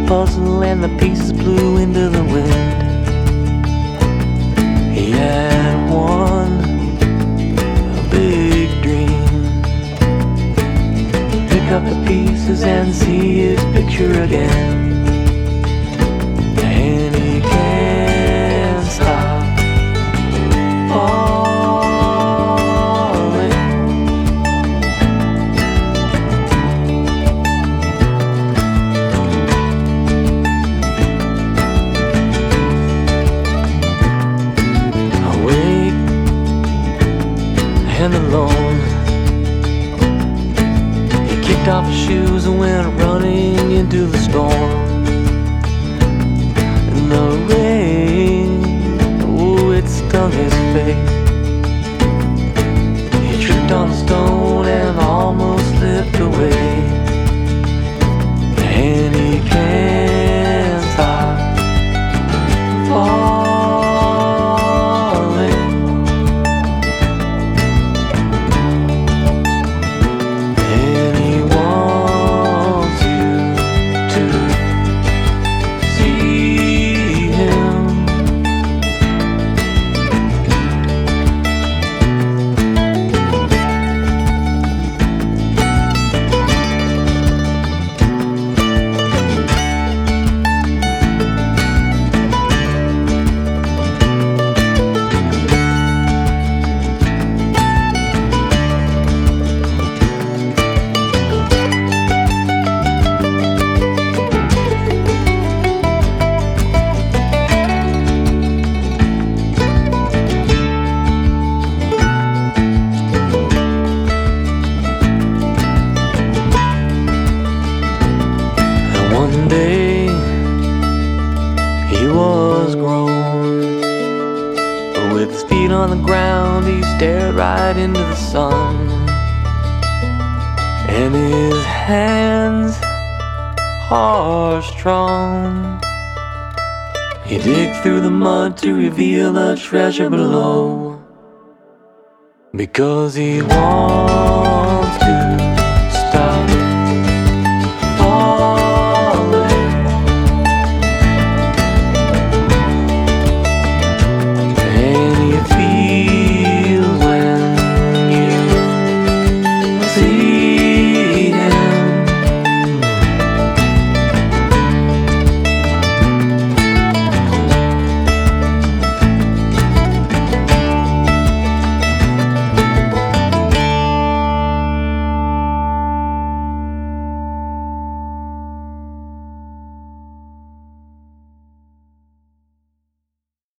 puzzle and the pieces blew into the wind. He had a big dream. Pick up the pieces and see his picture again. And he can't stop falling. Awake and alone, he kicked off his shoes and went running into the storm. And the rain, oh, it stung his face. He tripped on a stone and almost slipped away. And he can't stop falling. And he wants you to see him. One day he was grown, but with his feet on the ground he stared right into the sun. And his hands are strong. He digged through the mud to reveal the treasure below, because he wants